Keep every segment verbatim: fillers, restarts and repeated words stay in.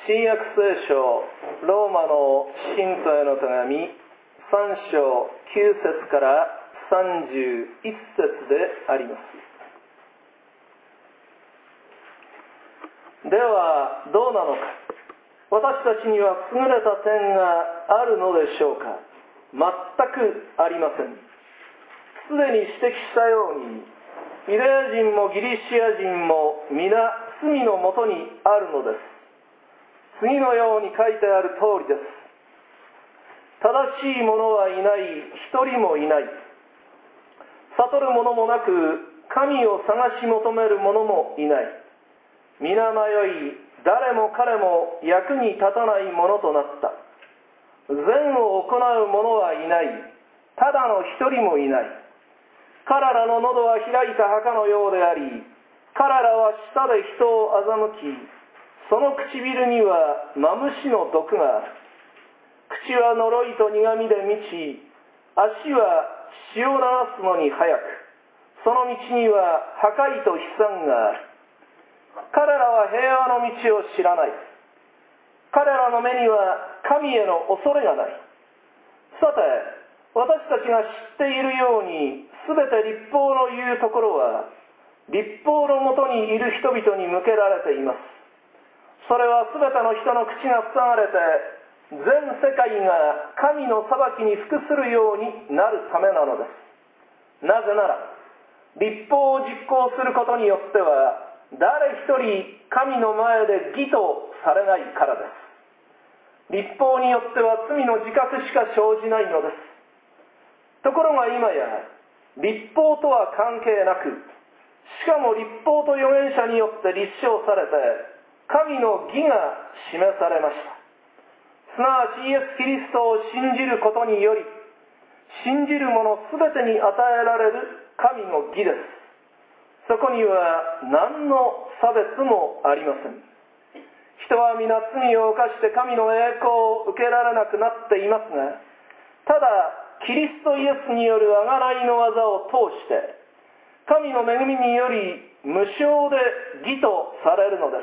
新約聖書ローマの信徒への手紙さん章きゅう節からさんじゅういち節であります。ではどうなのか。私たちには優れた点があるのでしょうか。全くありません。すでに指摘したように、ユダヤ人もギリシア人も皆罪のもとにあるのです。次のように書いてある通りです。正しい者はいない、一人もいない。悟る者もなく、神を探し求める者もいない。皆迷い、誰も彼も役に立たないものとなった。善を行う者はいない。ただの一人もいない。彼らの喉は開いた墓のようであり、彼らは舌で人を欺き、その唇にはマムシの毒がある。口は呪いと苦みで満ち、足は血を流すのに早く、その道には破壊と悲惨がある。彼らは平和の道を知らない。彼らの目には神への恐れがない。さて、私たちが知っているように、すべて律法の言うところは、律法のもとにいる人々に向けられています。それはすべての人の口が塞がれて、全世界が神の裁きに服するようになるためなのです。なぜなら、律法を実行することによっては、誰一人神の前で義とされないからです。律法によっては罪の自覚しか生じないのです。ところが今や、律法とは関係なく、しかも律法と預言者によって立証されて、神の義が示されました。すなわちイエス・キリストを信じることにより、信じる者すべてに与えられる神の義です。そこには何の差別もありません。人は皆罪を犯して神の栄光を受けられなくなっていますが、ただキリストイエスによる贖いの技を通して、神の恵みにより無償で義とされるのです。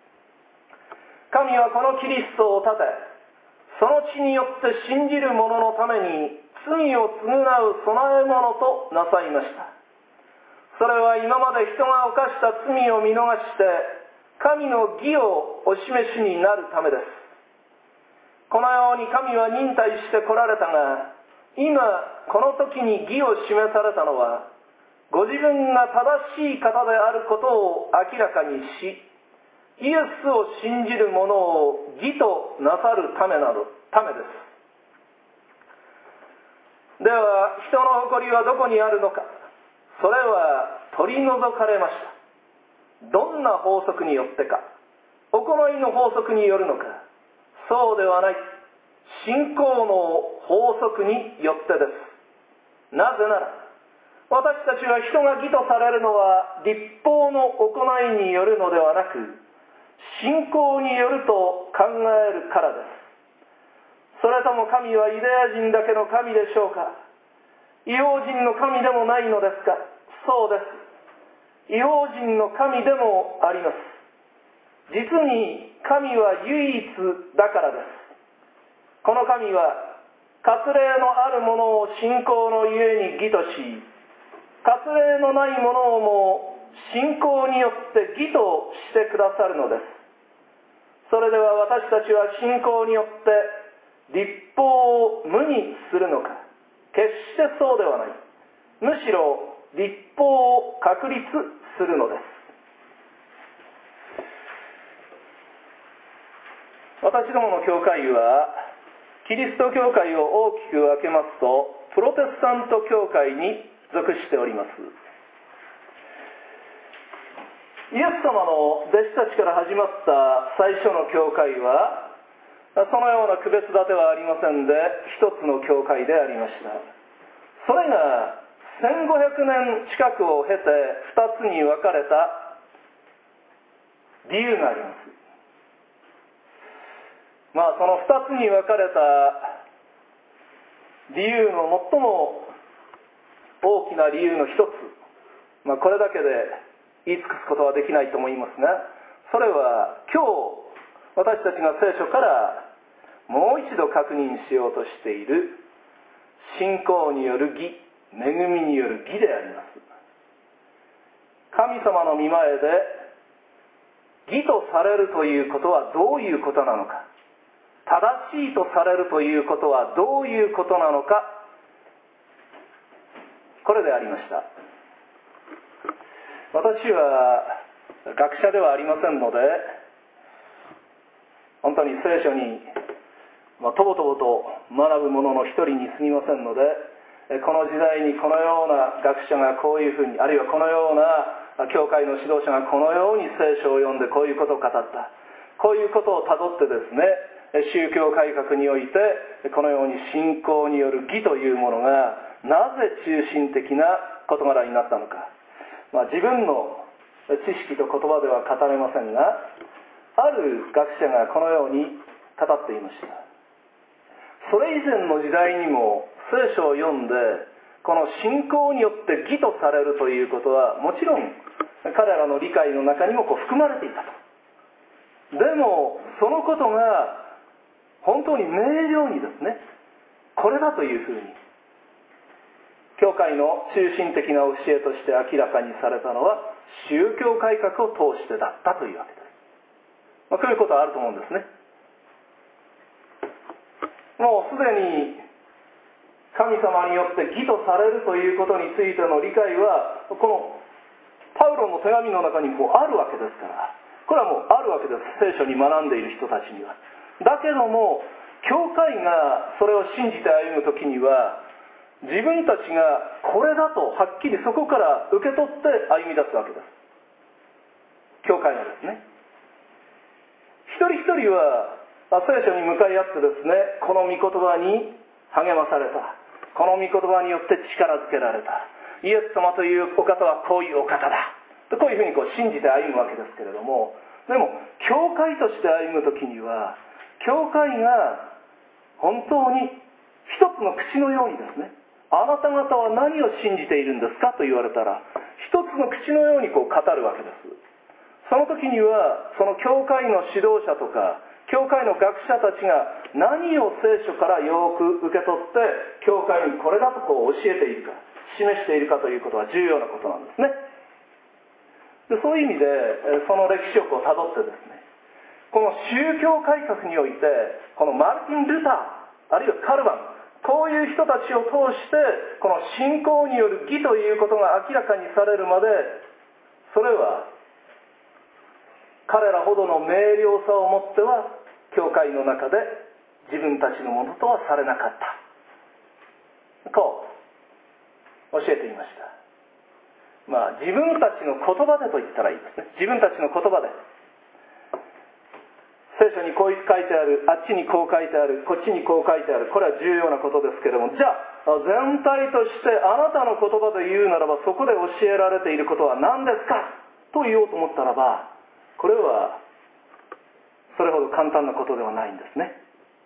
神はこのキリストを立て、その血によって信じる者のために罪を償う備え物となさいました。それは今まで人が犯した罪を見逃して神の義をお示しになるためです。このように神は忍耐してこられたが、今この時に義を示されたのは、ご自分が正しい方であることを明らかにし、イエスを信じる者を義となさるためなどためです。では人の誇りはどこにあるのか。それは取り除かれました。どんな法則によってか。行いの法則によるのか。そうではない。信仰の法則によってです。なぜなら、私たちは人が義とされるのは律法の行いによるのではなく、信仰によると考えるからです。それとも神はユダヤ人だけの神でしょうか。異邦人の神でもないのですか。そうです。異邦人の神でもあります。実に神は唯一だからです。この神は割礼のあるものを信仰のゆえに義とし、割礼のないものをも信仰によって義としてくださるのです。それでは私たちは信仰によって律法を無にするのか。決してそうではない。むしろ律法を確立するのです。私どもの教会はキリスト教会を大きく分けますとプロテスタント教会に属しております。イエス様の弟子たちから始まった最初の教会はそのような区別立てはありませんで、一つの教会でありました。それがせんごひゃくねん近くを経て二つに分かれた理由があります。まあその二つに分かれた理由の最も大きな理由の一つ、まあこれだけで言い尽くすことはできないと思いますが、それは今日私たちが聖書からもう一度確認しようとしている信仰による義、恵みによる義であります。神様の御前で義とされるということはどういうことなのか、正しいとされるということはどういうことなのか、これでありました。私は学者ではありませんので、本当に聖書に、まあ、とぼとぼと学ぶ者の一人に過ぎませんので、この時代にこのような学者がこういうふうに、あるいはこのような教会の指導者がこのように聖書を読んでこういうことを語った、こういうことをたどってですね、宗教改革においてこのように信仰による義というものがなぜ中心的な事柄になったのか、まあ、自分の知識と言葉では語れませんが、ある学者がこのように語っていました。それ以前の時代にも聖書を読んで、この信仰によって義とされるということはもちろん彼らの理解の中にもこう含まれていたと。でもそのことが本当に明瞭にですね、これだというふうに教会の中心的な教えとして明らかにされたのは宗教改革を通してだったというわけです。まあ、こういうことはあると思うんですね。もうすでに神様によって義とされるということについての理解はこのパウロの手紙の中にこうあるわけですから、これはもうあるわけです、聖書に学んでいる人たちには。だけども教会がそれを信じて歩むときには、自分たちがこれだとはっきりそこから受け取って歩み出すわけです。教会がですね、一人一人は聖書に向かい合ってですね、この御言葉に励まされた、この御言葉によって力づけられた、イエス様というお方はこういうお方だと、こういうふうにこう信じて歩むわけですけれども、でも教会として歩むときには、教会が本当に一つの口のようにですね、あなた方は何を信じているんですかと言われたら、一つの口のようにこう語るわけです。その時にはその教会の指導者とか教会の学者たちが何を聖書からよく受け取って教会にこれだとこう教えているか、示しているかということは重要なことなんですね。でそういう意味でその歴史をこう辿ってですね、この宗教改革においてこのマルティン・ルターあるいはカルバン、こういう人たちを通してこの信仰による義ということが明らかにされるまで、それは彼らほどの明瞭さをもっては教会の中で自分たちのものとはされなかった、こう教えていました。まあ自分たちの言葉でと言ったらいいですね。自分たちの言葉で、聖書にこう書いてある、あっちにこう書いてある、こっちにこう書いてある、これは重要なことですけれども、じゃあ全体としてあなたの言葉で言うならば、そこで教えられていることは何ですかと言おうと思ったらば、これはそれほど簡単なことではないんですね。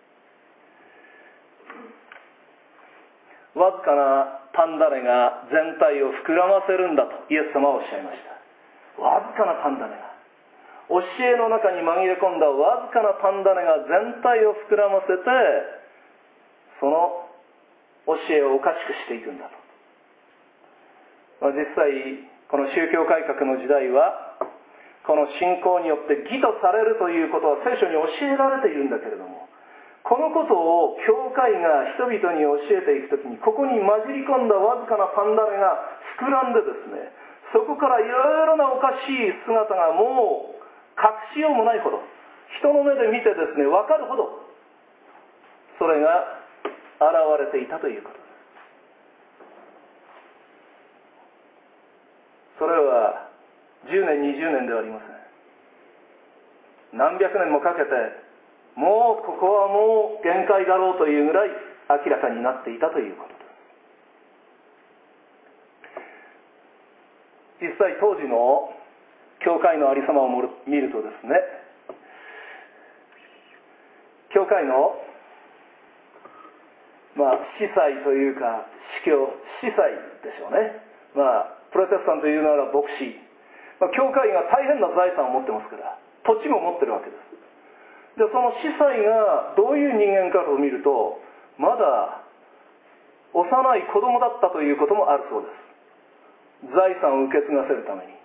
わずかなパン種が全体を膨らませるんだとイエス様はおっしゃいました。わずかなパン種が、教えの中に紛れ込んだわずかなパン種が全体を膨らませて、その教えをおかしくしていくんだと。実際この宗教改革の時代は、この信仰によって義とされるということは聖書に教えられているんだけれども、このことを教会が人々に教えていくときに、ここに混じり込んだわずかなパン種が膨らんでですね、そこからいろいろなおかしい姿がもう隠しようもないほど、人の目で見てですね分かるほど、それが現れていたということです。それはじゅうねんにじゅうねんではありません。何百年もかけて、もうここはもう限界だろうというぐらい明らかになっていたということです。実際当時の教会のありさまを見るとですね、教会のまあ司祭というか司教、司祭でしょうね。まあプロテスタントというなら牧師、まあ、教会が大変な財産を持ってますから、土地も持ってるわけです。 でその司祭がどういう人間かと見ると、まだ幼い子供だったということもあるそうです。財産を受け継がせるために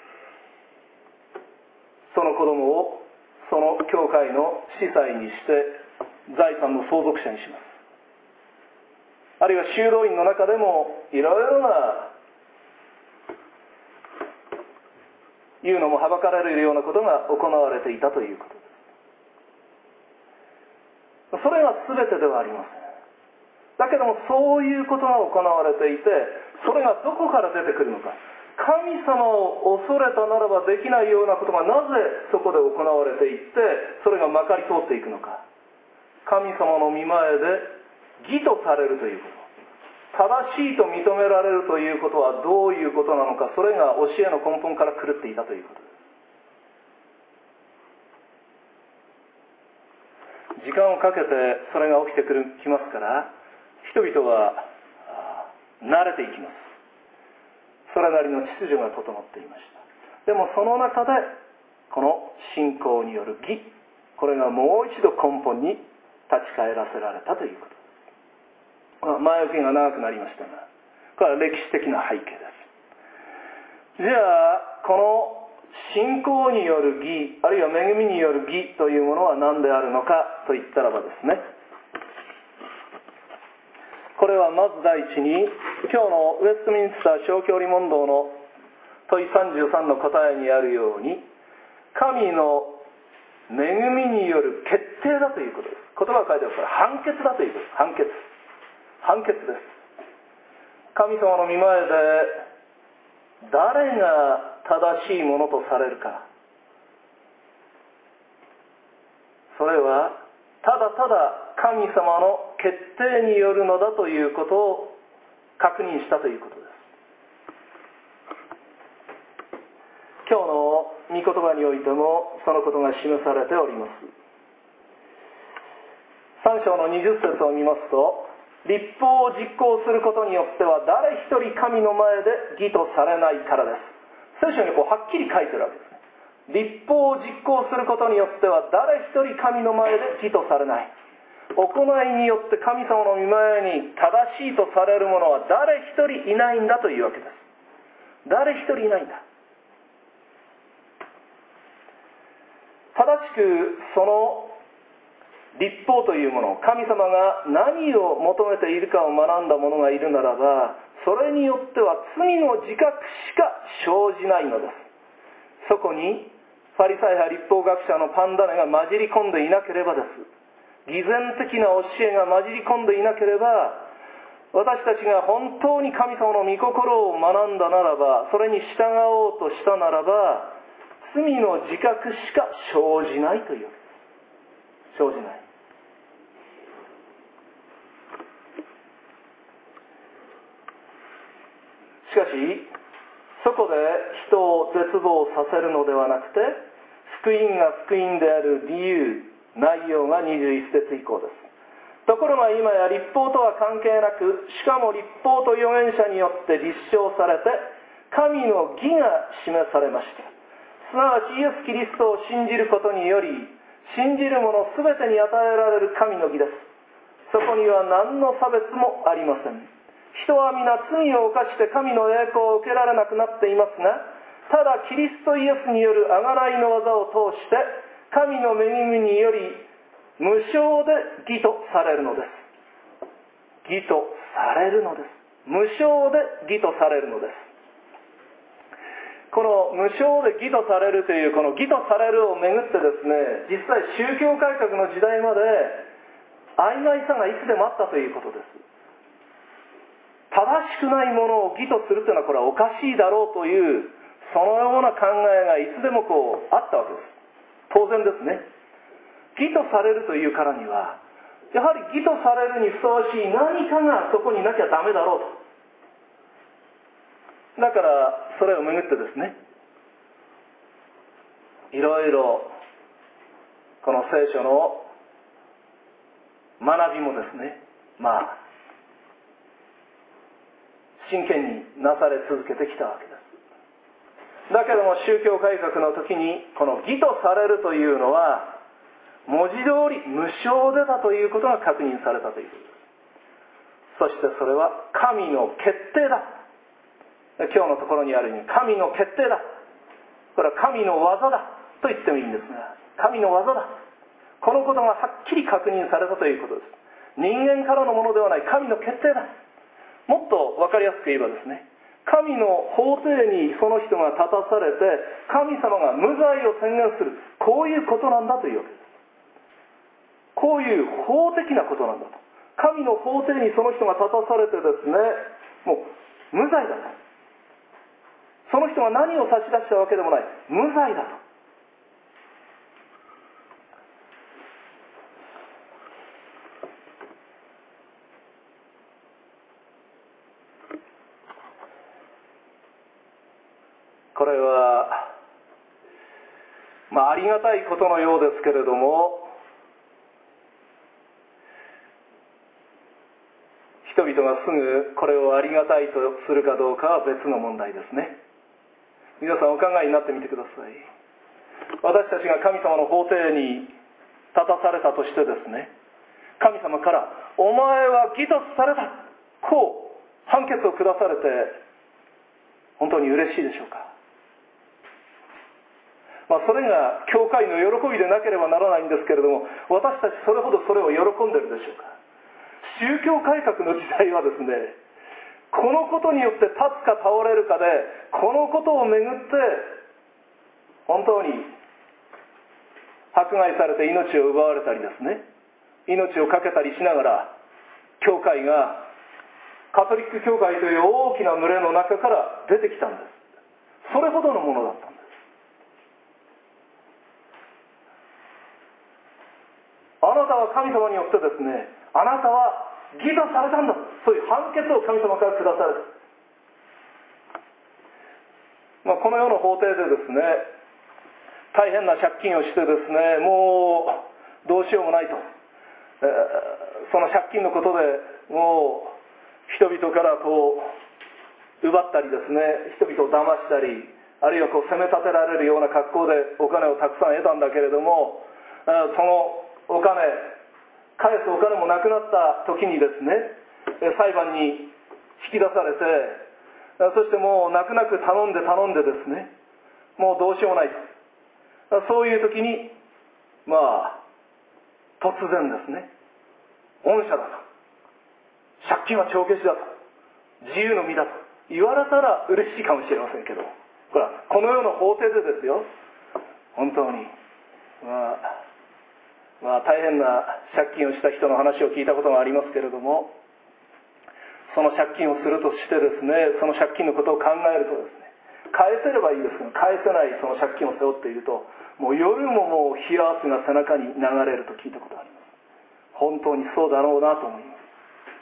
その子供をその教会の司祭にして財産の相続者にします。あるいは修道院の中でもいろいろな言うのもはばかられるようなことが行われていたということです。それが全てではありません。だけどもそういうことが行われていて、それがどこから出てくるのか。神様を恐れたならばできないようなことがなぜそこで行われていって、それがまかり通っていくのか。神様の御前で義とされるということ、正しいと認められるということはどういうことなのか。それが教えの根本から狂っていたということです。時間をかけてそれが起きてくるきますから、人々は慣れていきます。それなりの秩序が整っていました。でもその中でこの信仰による義、これがもう一度根本に立ち返らせられたということです。前置きが長くなりましたが、これは歴史的な背景です。じゃあこの信仰による義、あるいは恵みによる義というものは何であるのかといったらばですね、これはまず第一に、今日のウェストミンスター小教理問答の問いさんじゅうさんの答えにあるように、神の恵みによる決定だということです。言葉が書いてあるから判決だということです。判決判決です。神様の御前で誰が正しいものとされるか、それはただただ神様の決定によるのだということを確認したということです。今日の御言葉においてもそのことが示されております。さん章のにじゅっ節を見ますと、律法を実行することによっては誰一人神の前で義とされないからです。聖書にこうはっきり書いてるわけですね。律法を実行することによっては誰一人神の前で義とされない。行いによって神様の御前に正しいとされるものは誰一人いないんだというわけです。誰一人いないんだ。正しくその律法というもの、神様が何を求めているかを学んだ者がいるならば、それによっては罪の自覚しか生じないのです。そこにファリサイ派律法学者のパンダネが混じり込んでいなければです。偽善的な教えが混じり込んでいなければ、私たちが本当に神様の御心を学んだならば、それに従おうとしたならば、罪の自覚しか生じないというわけです。生じない。しかしそこで人を絶望させるのではなくて、福音が福音である理由、内容がにじゅういち節以降です。ところが今や律法とは関係なく、しかも律法と預言者によって立証されて神の義が示されました。すなわちイエス・キリストを信じることにより、信じる者すべてに与えられる神の義です。そこには何の差別もありません。人は皆罪を犯して神の栄光を受けられなくなっていますが、ただキリストイエスによる贖いの技を通して神の恵みにより無償で義とされるのです。義とされるのです。無償で義とされるのです。この無償で義とされるというこの義とされるをめぐってですね、実際宗教改革の時代まで曖昧さがいつでもあったということです。正しくないものを義とするというのはこれはおかしいだろうというそのような考えがいつでもこうあったわけです。当然ですね。義とされるというからにはやはり義とされるにふさわしい何かがそこになきゃダメだろうと。だからそれをめぐってですね、いろいろこの聖書の学びもですね、まあ真剣になされ続けてきたわけです。だけども宗教改革の時にこの義とされるというのは文字通り無償でだということが確認されたということです。そしてそれは神の決定だ。今日のところにあるように神の決定だ。これは神の技だと言ってもいいんですが、神の技だ。このことがはっきり確認されたということです。人間からのものではない神の決定だ。もっと分かりやすく言えばですね、神の法廷にその人が立たされて神様が無罪を宣言する、こういうことなんだというわけです。こういう法的なことなんだと。神の法廷にその人が立たされてですね、もう無罪だと。その人が何を差し出したわけでもない、無罪だと。これは、まあ、ありがたいことのようですけれども、人々がすぐこれをありがたいとするかどうかは別の問題ですね。皆さんお考えになってみてください。私たちが神様の法廷に立たされたとしてですね、神様からお前は義とされた、こう判決を下されて本当に嬉しいでしょうか。まあ、それが教会の喜びでなければならないんですけれども、私たちそれほどそれを喜んでるでしょうか。宗教改革の時代はですね、このことによって立つか倒れるかで、このことをめぐって本当に迫害されて命を奪われたりですね、命を懸けたりしながら、教会がカトリック教会という大きな群れの中から出てきたんです。それほどのものだったんです。あなたは神様によってですね、あなたは義とされたんだ、そういう判決を神様から下された。まあ、この世の法廷でですね、大変な借金をしてですね、もうどうしようもないと、えー、その借金のことでもう人々からこう奪ったりですね、人々を騙したり、あるいはこう責め立てられるような格好でお金をたくさん得たんだけれども、そのお金返すお金もなくなった時にですね、裁判に引き出されて、そしてもう泣く泣く頼んで頼んでですね、もうどうしようもないと、そういう時にまあ突然ですね、恩赦だと、借金は帳消しだと、自由の身だと言われたら嬉しいかもしれませんけど、ほらこの世の法廷でですよ、本当にまあまあ、大変な借金をした人の話を聞いたことがありますけれども、その借金をするとしてですね、その借金のことを考えるとですね、返せればいいですけど、返せないその借金を背負っていると、もう夜ももう冷や汗が背中に流れると聞いたことがあります。本当にそうだろうなと思います。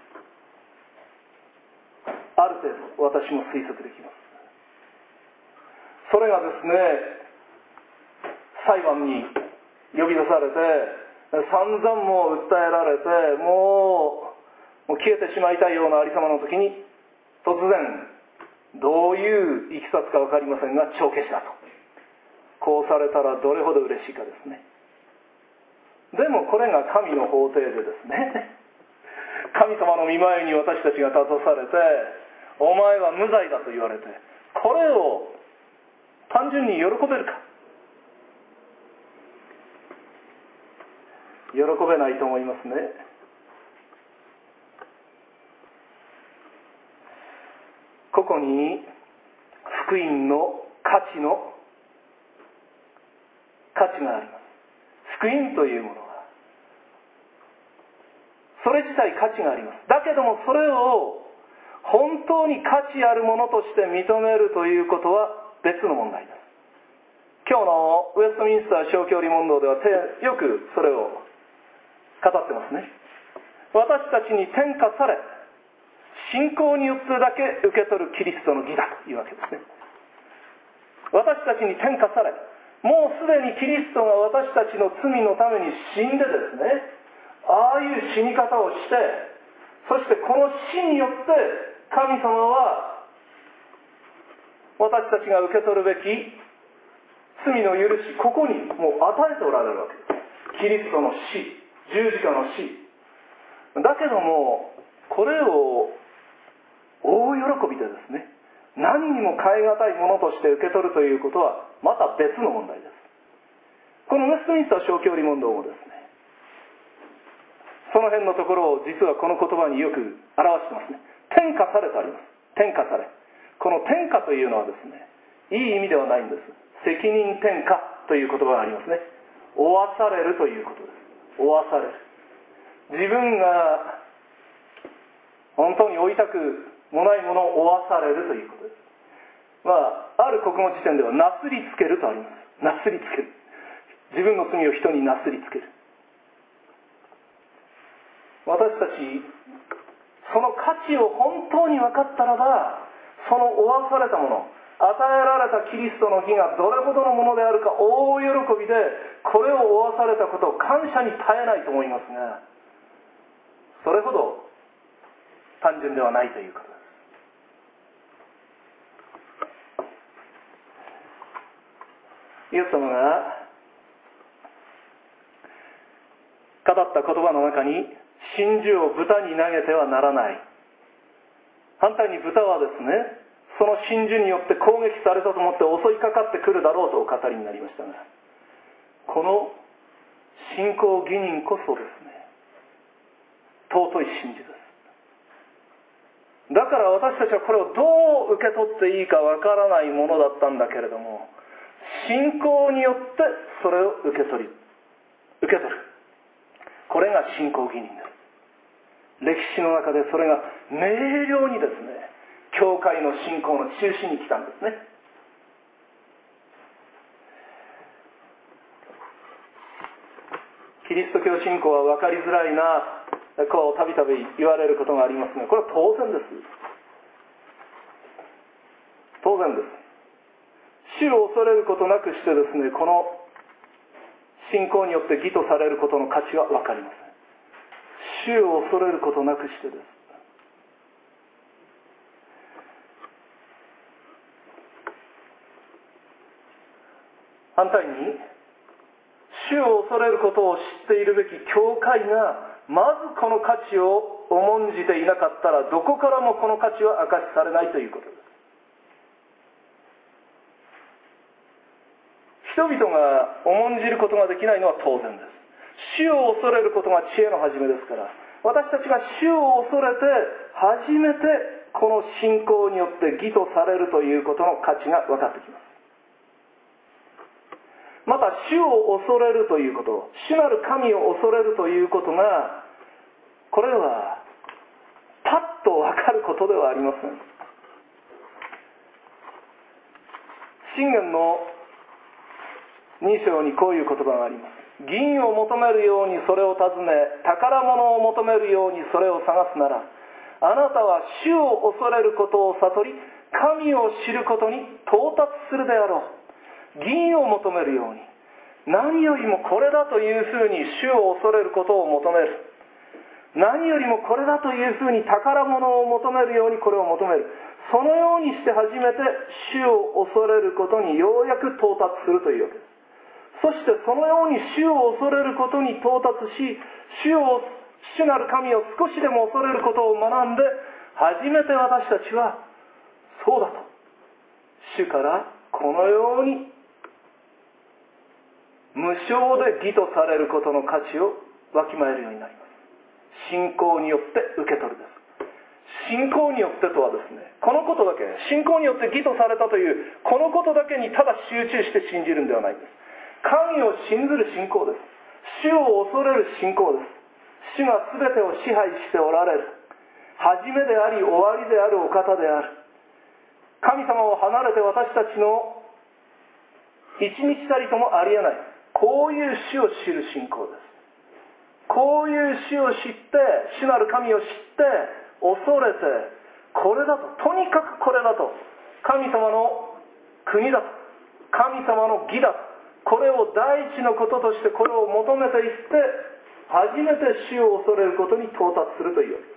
ある程度私も推測できます。それがですね、裁判に呼び出されて、散々もう訴えられて、もう、もう消えてしまいたいようなありさまの時に、突然どういういきさつか分かりませんが帳消しだと、こうされたらどれほど嬉しいかですね。でもこれが神の法廷でですね、神様の御前に私たちが立たされて、お前は無罪だと言われて、これを単純に喜べるか。喜べないと思いますね。ここに福音の価値の価値があります。福音というものはそれ自体価値があります。だけどもそれを本当に価値あるものとして認めるということは別の問題です。今日のウェストミンスター小教理問答ではよくそれを語ってますね。私たちに転化され、信仰によってだけ受け取るキリストの義だというわけですね。私たちに転化され、もうすでにキリストが私たちの罪のために死んでですね、ああいう死に方をして、そしてこの死によって神様は私たちが受け取るべき罪の許し、ここにもう与えておられるわけです。 キリストの死、十字架の死だけども、これを大喜びでですね、何にも代え難いものとして受け取るということはまた別の問題です。このウェストミンスター小教理問答もですね、その辺のところを実はこの言葉によく表してますね。転化されとあります。転化され。この転化というのはですね、いい意味ではないんです。責任転嫁という言葉がありますね。負わされるということです。負わされる。自分が本当に負いたくもないものを負わされるということです。まあ、ある国語辞典ではなすりつけるとあります。なすりつける。自分の罪を人になすりつける。私たち、その価値を本当に分かったらば、その負わされたもの、与えられたキリストの義がどれほどのものであるか大喜びで、これを負わされたことを感謝に耐えないと思いますが、それほど単純ではないということです。イエス様が語った言葉の中に、真珠を豚に投げてはならない。反対に豚はですね、その真珠によって攻撃されたと思って襲いかかってくるだろうとお語りになりましたが、この信仰義人こそですね、尊い真珠です。だから私たちはこれをどう受け取っていいかわからないものだったんだけれども、信仰によってそれを受け取り受け取る、これが信仰義人です。歴史の中でそれが明瞭にですね、教会の信仰の中心に来たんですね。キリスト教信仰は分かりづらいな、こうたびたび言われることがありますが、これは当然です。当然です。主を恐れることなくしてですね、この信仰によって義とされることの価値は分かりません。主を恐れることなくしてです。反対に、主を恐れることを知っているべき教会がまずこの価値を重んじていなかったら、どこからもこの価値は明かしされないということです。人々が重んじることができないのは当然です。主を恐れることが知恵の始めですから、私たちが主を恐れて初めてこの信仰によって義とされるということの価値が分かってきます。また主を恐れるということ、主なる神を恐れるということが、これはパッと分かることではありません。箴言のに章にこういう言葉があります。銀を求めるようにそれを尋ね、宝物を求めるようにそれを探すなら、あなたは主を恐れることを悟り、神を知ることに到達するであろう。銀を求めるように、何よりもこれだというふうに主を恐れることを求める。何よりもこれだというふうに宝物を求めるようにこれを求める。そのようにして初めて主を恐れることにようやく到達するというわけです。そしてそのように主を恐れることに到達し、主を、主なる神を少しでも恐れることを学んで、初めて私たちはそうだと、主からこのように無償で義とされることの価値をわきまえるようになります。信仰によって受け取るです。信仰によってとはですね、このことだけ、信仰によって義とされたというこのことだけにただ集中して信じるんではないんです。神を信ずる信仰です。主を恐れる信仰です。主が全てを支配しておられる。始めであり終わりであるお方である。神様を離れて私たちの一日たりともありえない。こういう主を知る信仰です。こういう主を知って、主なる神を知って、恐れて、これだと、とにかくこれだと、神様の国だと、神様の義だと、これを第一のこととしてこれを求めていって、初めて主を恐れることに到達するというわけです。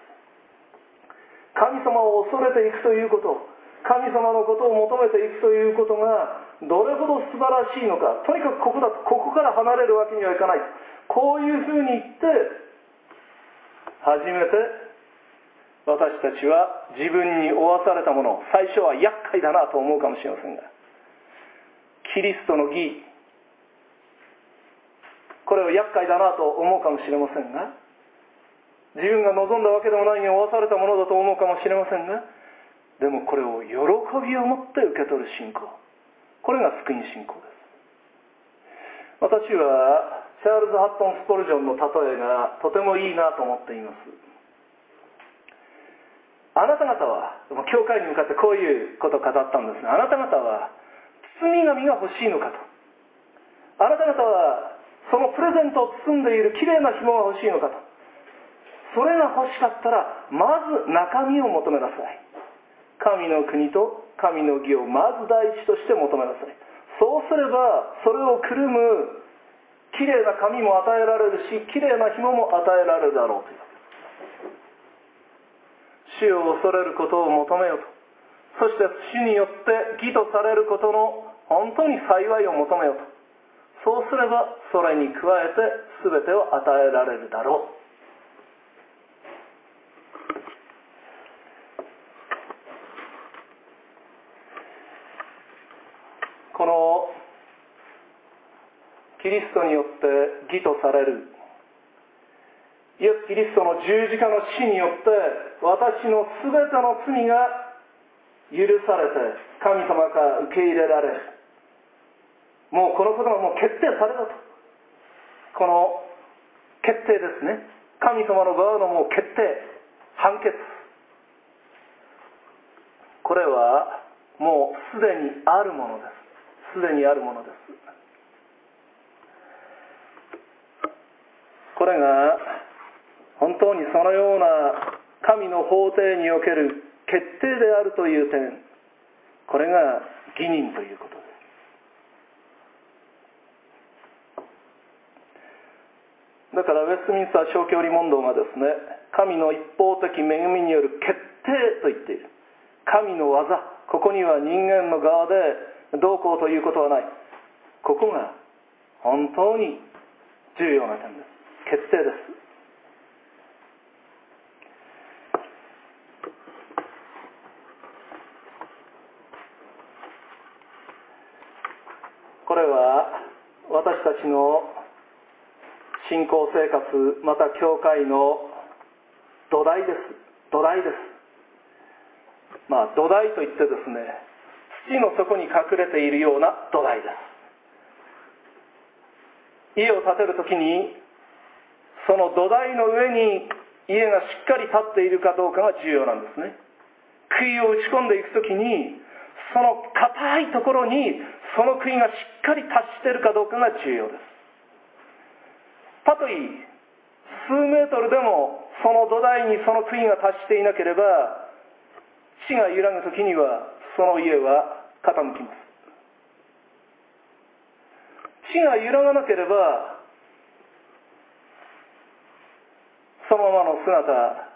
神様を恐れていくということ、神様のことを求めていくということが、 どれほど素晴らしいのか、とにかくここだとここから離れるわけにはいかない、こういうふうに言って初めて私たちは自分に負わされたもの、最初は厄介だなと思うかもしれませんが、キリストの義、これを厄介だなと思うかもしれませんが、自分が望んだわけでもないに負わされたものだと思うかもしれませんが、でもこれを喜びを持って受け取る信仰、これが救いの信仰です。私はチャールズ・ハットン・スポルジョンの例えがとてもいいなと思っています。あなた方は、教会に向かってこういうことを語ったんですが、あなた方は包み紙が欲しいのかと。あなた方はそのプレゼントを包んでいるきれいな紐が欲しいのかと。それが欲しかったらまず中身を求めなさい。神の国と神の義をまず第一として求めなさい。そうすればそれをくるむきれいな紙も与えられるし、きれいな紐も与えられるだろうという。主を恐れることを求めようと、そして主によって義とされることの本当に幸いを求めようと、そうすればそれに加えて全てを与えられるだろう。このキリストによって義とされるイエス・キリストの十字架の死によって私のすべての罪が許されて神様から受け入れられる、もうこのことがもう決定されたと、この決定ですね、神様の側のもう決定、判決、これはもうすでにあるものです。すでにあるものです。これが本当にそのような神の法廷における決定であるという点、これが義人ということです。だからウェストミンスター小教理問答がですね、神の一方的恵みによる決定と言っている。神の技、ここには人間の側でどうこうということはない。ここが本当に重要な点です。決定です。これは私たちの信仰生活、また教会の土台です。土台です。まあ土台といってですね、土の底に隠れているような土台です。家を建てるときにその土台の上に家がしっかり立っているかどうかが重要なんですね。杭を打ち込んでいくときにその硬いところにその杭がしっかり達しているかどうかが重要です。たとえ数メートルでもその土台にその杭が達していなければ、地が揺らぐときにはその家は傾きます。地が揺らがなければそのままの姿、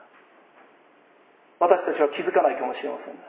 私たちは気づかないかもしれません。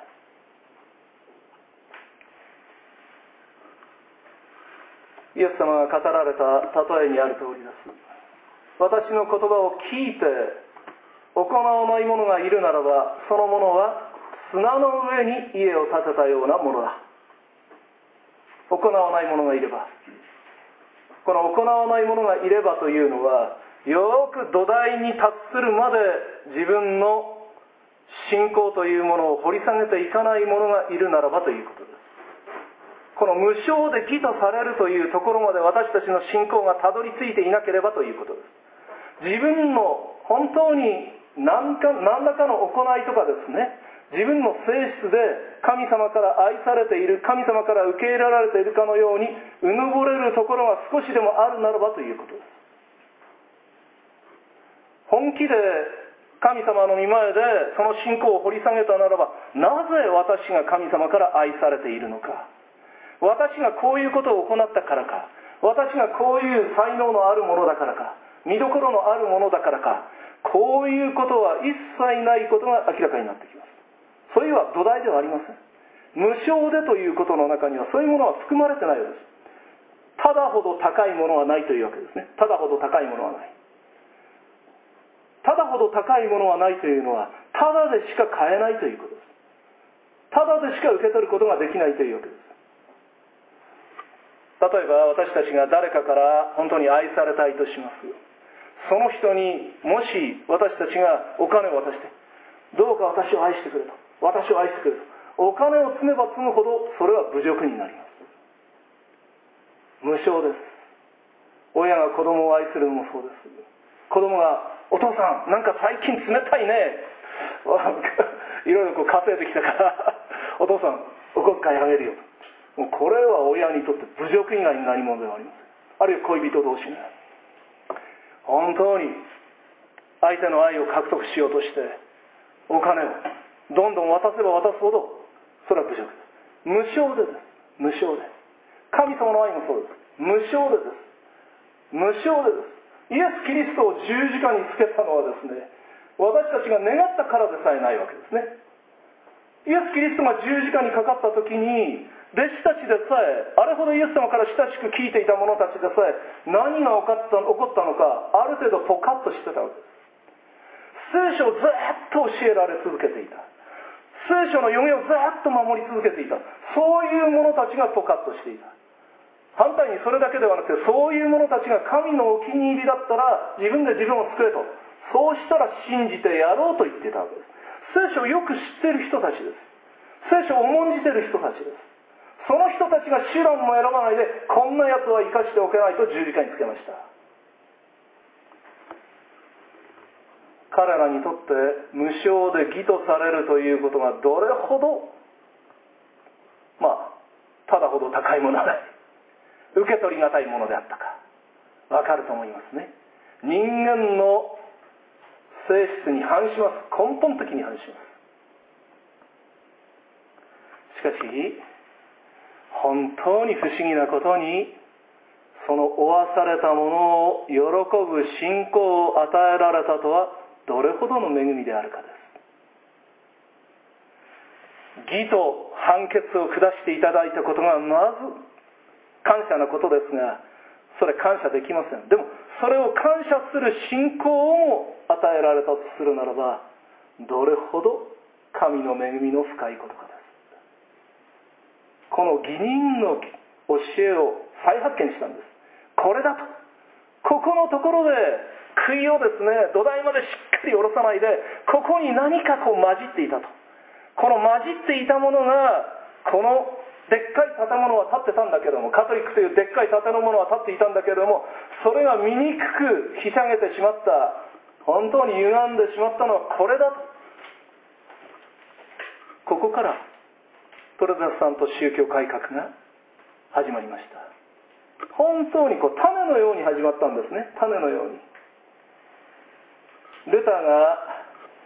イエス様が語られた例えにある通りです。私の言葉を聞いて行わない者がいるならば、その者は砂の上に家を建てたようなものだ。行わない者がいれば、この行わない者がいればというのは、よく土台に達するまで自分の信仰というものを掘り下げていかない者がいるならばということです。この無償で義とされるというところまで私たちの信仰がたどり着いていなければということです。自分の本当に何か、何らかの行いとかですね、自分の性質で神様から愛されている、神様から受け入れられているかのようにうぬぼれるところが少しでもあるならばということです。本気で神様の御前でその信仰を掘り下げたならば、なぜ私が神様から愛されているのか、私がこういうことを行ったからか、私がこういう才能のあるものだからか、見どころのあるものだからか、こういうことは一切ないことが明らかになってきます。それは土台ではありません。 無償でということの中にはそういうものは含まれてないのです。ただほど高いものはないというわけですね。ただほど高いものはない。ただほど高いものはないというのは、ただでしか買えないということです。ただでしか受け取ることができないというわけです。例えば私たちが誰かから本当に愛されたいとします。その人にもし私たちがお金を渡して、どうか私を愛してくれと、私を愛してくれと、お金を積めば積むほどそれは侮辱になります。無償です。親が子供を愛するのもそうです。子供が、お父さんなんか最近冷たいねいろいろこう稼いできたからお父さんお小遣いあげるよと。もうこれは親にとって侮辱以外に何者ではありません。あるいは恋人同士が本当に相手の愛を獲得しようとしてお金をどんどん渡せば渡すほどそれは侮辱です。無償でです。無償で。神様の愛もそうです。無償でです。無償でです。イエス・キリストを十字架につけたのはですね、私たちが願ったからでさえないわけですね。イエス・キリストが十字架にかかった時に、弟子たちでさえ、あれほどイエス様から親しく聞いていた者たちでさえ、何が起こった、起こったのか、ある程度ポカッとしてたわけです。聖書をずっと教えられ続けていた。聖書の読みをずっと守り続けていた。そういう者たちがポカッとしていた。反対にそれだけではなくて、そういう者たちが神のお気に入りだったら自分で自分を救えと、そうしたら信じてやろうと言っていたわけです。聖書をよく知っている人たちです。聖書を重んじている人たちです。その人たちが手段も選ばないで、こんなやつは生かしておけないと十字架につけました。彼らにとって無償で義とされるということがどれほど、まあただほど高いものはない、受け取りがたいものであったかわかると思いますね。人間の性質に反します。根本的に反します。しかし本当に不思議なことに、その負わされたものを喜ぶ信仰を与えられたとはどれほどの恵みであるかです。義と判決を下していただいたことがまず感謝なことですが、それ感謝できません。でもそれを感謝する信仰を与えられたとするならば、どれほど神の恵みの深いことかです。この義人の教えを再発見したんです。これだと。ここのところで杭をですね、土台までしっかり下ろさないで、ここに何かこう混じっていたと。この混じっていたものが、このでっかい建物は建ってたんだけども、カトリックというでっかい建物は建っていたんだけれども、それが醜くひしゃげてしまった、本当に歪んでしまったのはこれだと。ここからプロテスタント宗教改革が始まりました。本当にこう種のように始まったんですね。種のように。ルターが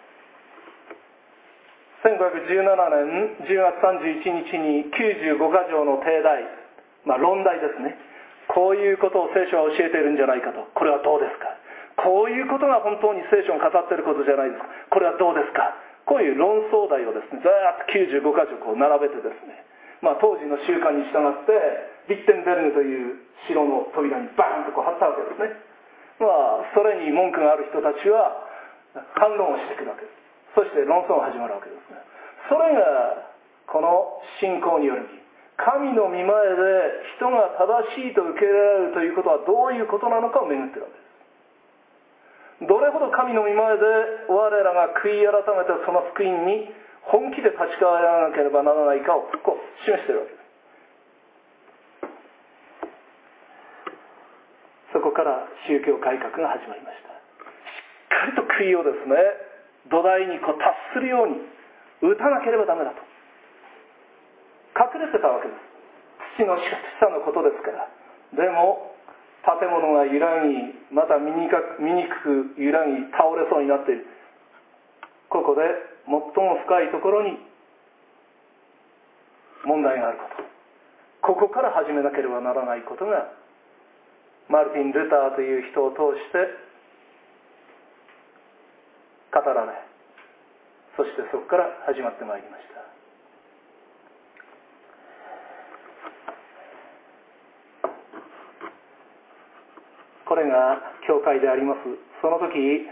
せんごひゃくじゅうななねんじゅうがつさんじゅういちにちにきゅうじゅうごか条の定題、まあ論題ですね。こういうことを聖書は教えているんじゃないかと。これはどうですか。こういうことが本当に聖書が語っていることじゃないですか。これはどうですか。こういう論争題をですね、ずーっときゅうじゅうごか条こう並べてですね、まあ当時の習慣に従ってリッテンベルグという城の扉にバーンとこう貼ったわけですね。まあそれに文句がある人たちは反論をしてくるわけです。そして論争が始まるわけですね。それがこの信仰による義、神の御前で人が正しいと受け入れられるということはどういうことなのかを巡っているわけです。どれほど神の御前で我らが悔い改めてその福音に本気で立ち返らなければならないかをこう示しているわけです。そこから宗教改革が始まりました。しっかりと悔いをですね、土台にこう達するように打たなければダメだと隠れてたわけです。土の下のことですから。でも建物が揺らぎ、また醜く揺らぎ倒れそうになっている。ここで最も深いところに問題があること、ここから始めなければならないことがマルティン・ルターという人を通して語られ、そしてそこから始まってまいりました。 これが教会であります。その時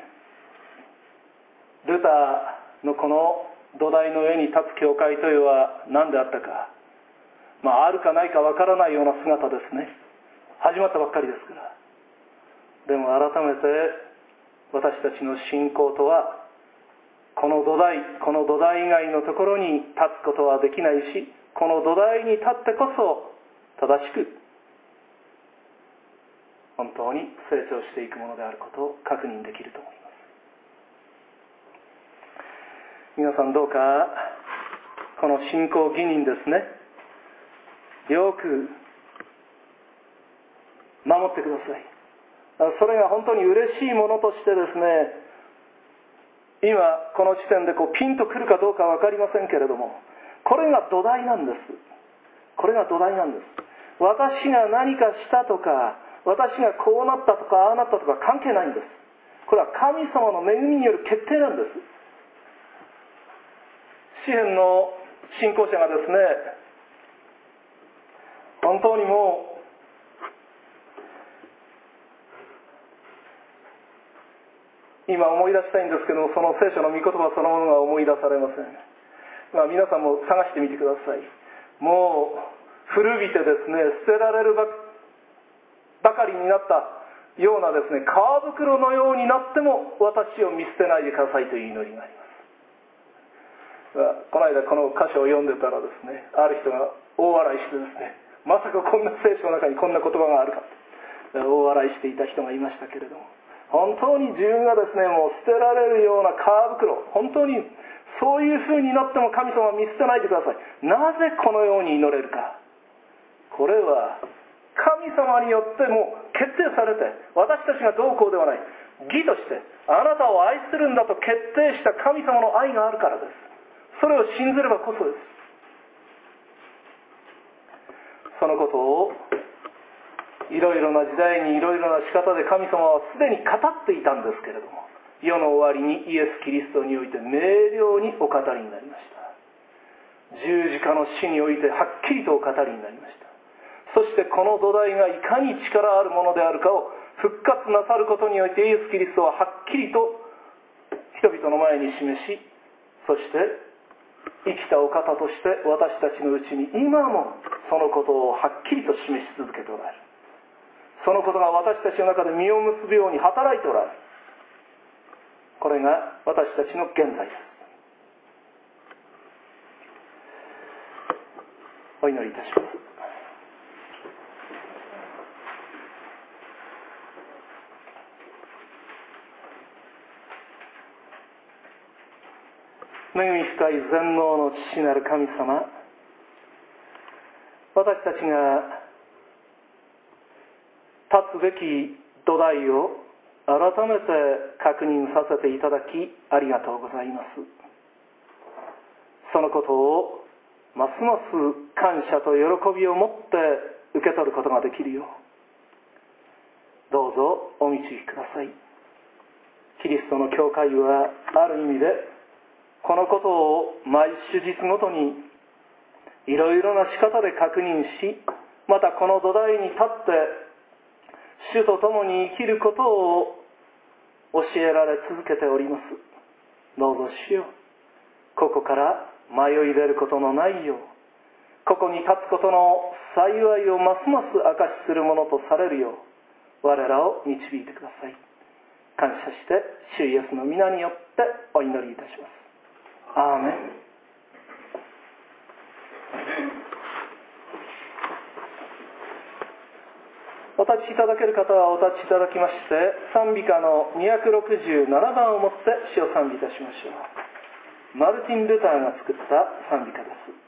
ルターのこの土台の上に立つ教会というのは何であったか、まああるかないかわからないような姿ですね。始まったばっかりですから。でも改めて私たちの信仰とは、この土台この土台以外のところに立つことはできないし、この土台に立ってこそ正しく本当に成長していくものであることを確認できると思います。皆さんどうかこの信仰義人ですね、よく守ってください。それが本当に嬉しいものとしてですね、今この時点でこうピンとくるかどうか分かりませんけれども、これが土台なんです。これが土台なんです。私が何かしたとか、私がこうなったとかああなったとか関係ないんです。これは神様の恵みによる決定なんです。詩篇の信仰者がですね、本当にもう今思い出したいんですけども、その聖書の御言葉そのものが思い出されません。まあ、皆さんも探してみてください。もう古びてですね、捨てられるばばかりになったようなですね、皮袋のようになっても私を見捨てないでくださいという祈りがあります。この間この箇所を読んでたらですね、ある人が大笑いしてですね、まさかこんな聖書の中にこんな言葉があるかと大笑いしていた人がいましたけれども、本当に自分がですね、もう捨てられるような皮袋、本当にそういう風になっても神様は見捨てないでください。なぜこのように祈れるか。これは神様によってもう決定されて、私たちがどうこうではない、義としてあなたを愛するんだと決定した神様の愛があるからです。それを信ずればこそです。そのことをいろいろな時代にいろいろな仕方で神様はすでに語っていたんですけれども、世の終わりにイエス・キリストにおいて明瞭にお語りになりました。十字架の死においてはっきりとお語りになりました。そしてこの土台がいかに力あるものであるかを復活なさることにおいて、イエス・キリストははっきりと人々の前に示し、そして生きたお方として私たちのうちに今もそのことをはっきりと示し続けておられる。そのことが私たちの中で実を結ぶように働いておられる。これが私たちの現在です。お祈りいたします。恵み深い全能の父なる神様、私たちが立つべき土台を改めて確認させていただきありがとうございます。そのことをますます感謝と喜びを持って受け取ることができるよう、どうぞお導きください。キリストの教会はある意味でこのことを毎手術ごとにいろいろな仕方で確認し、またこの土台に立って主と共に生きることを教えられ続けております。どうぞ主よ、ここから迷い出ることのないよう、ここに立つことの幸いをますます証しするものとされるよう、我らを導いてください。感謝して主イエスの皆によってお祈りいたします。アーメン。お立ちいただける方はお立ちいただきまして、賛美歌のにひゃくろくじゅうななばんをもって主を賛美いたしましょう。マルティン・ルターが作った賛美歌です。